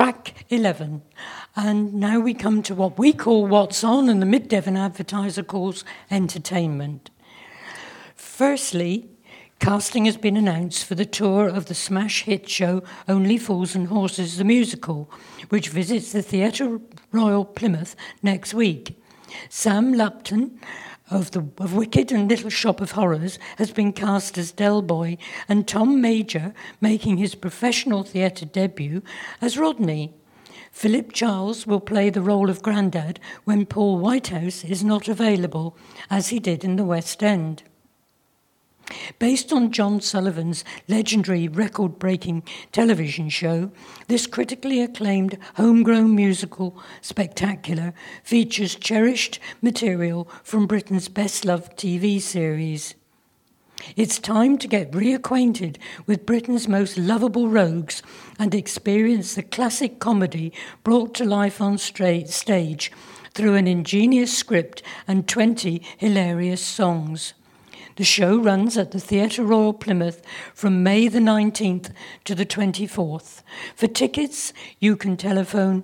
track 11. And now we come to what we call What's On and the Mid-Devon advertiser calls entertainment. Firstly, casting has been announced for the tour of the smash hit show Only Fools and Horses the Musical, which visits the Theatre Royal Plymouth next week. Sam Lupton of Wicked and Little Shop of Horrors has been cast as Del Boy, and Tom Major making his professional theatre debut as Rodney. Philip Charles will play the role of Grandad when Paul Whitehouse is not available, as he did in the West End. Based on John Sullivan's legendary record-breaking television show, this critically acclaimed homegrown musical spectacular features cherished material from Britain's best-loved TV series. It's time to get reacquainted with Britain's most lovable rogues and experience the classic comedy brought to life on stage through an ingenious script and 20 hilarious songs. The show runs at the Theatre Royal Plymouth from May the 19th to the 24th. For tickets, you can telephone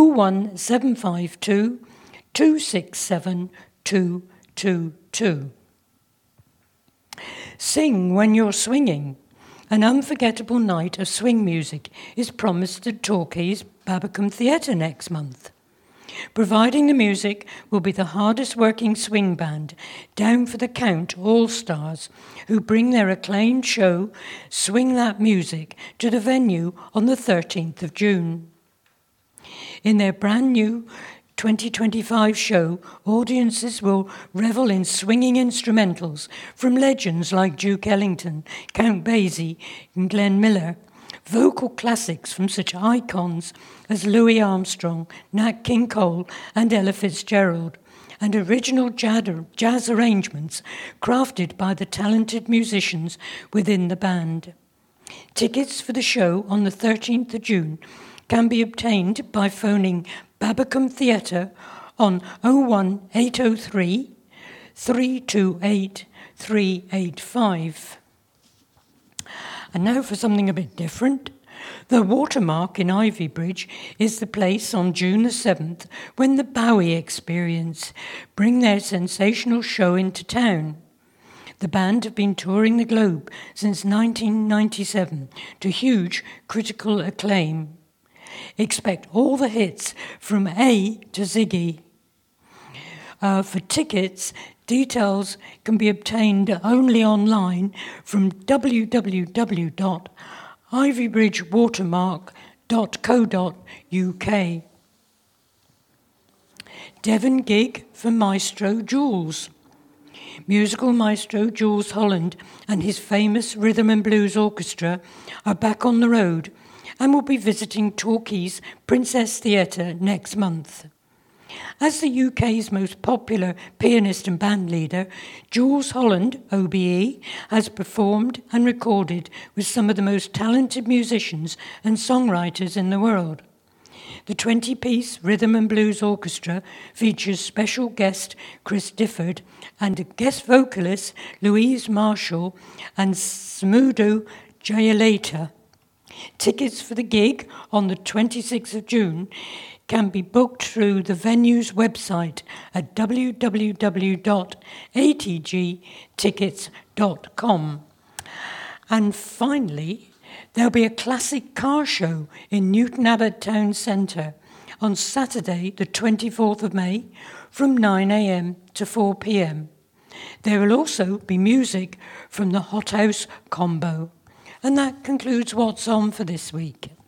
01752 267 222. Sing When You're Swinging. An unforgettable night of swing music is promised at Torquay's Babbacombe Theatre next month. Providing the music will be the hardest working swing band, Down for the Count All-Stars, who bring their acclaimed show, Swing That Music, to the venue on the 13th of June. In their brand new 2025 show, audiences will revel in swinging instrumentals from legends like Duke Ellington, Count Basie, and Glenn Miller, vocal classics from such icons as Louis Armstrong, Nat King Cole, and Ella Fitzgerald, and original jazz arrangements crafted by the talented musicians within the band. Tickets for the show on the 13th of June can be obtained by phoning Babbacombe Theatre on 01803 328 385. And now for something a bit different. The Watermark in Ivybridge is the place on June the 7th when the Bowie Experience bring their sensational show into town. The band have been touring the globe since 1997 to huge critical acclaim. Expect all the hits from A to Ziggy. For tickets, details can be obtained only online from www.ivybridgewatermark.co.uk. Devon gig for Maestro Jules. Musical maestro Jules Holland and his famous Rhythm and Blues Orchestra are back on the road and will be visiting Torquay's Princess Theatre next month. As the UK's most popular pianist and bandleader, Jules Holland, OBE, has performed and recorded with some of the most talented musicians and songwriters in the world. The 20-piece Rhythm and Blues Orchestra features special guest Chris Difford and guest vocalists Louise Marshall and Smudo Jayaleta. Tickets for the gig on the 26th of June can be booked through the venue's website at www.atgtickets.com. And finally, there'll be a classic car show in Newton Abbot Town Centre on Saturday, the 24th of May, from 9 a.m. to 4 p.m. There will also be music from the Hot House Combo. And that concludes What's On for this week.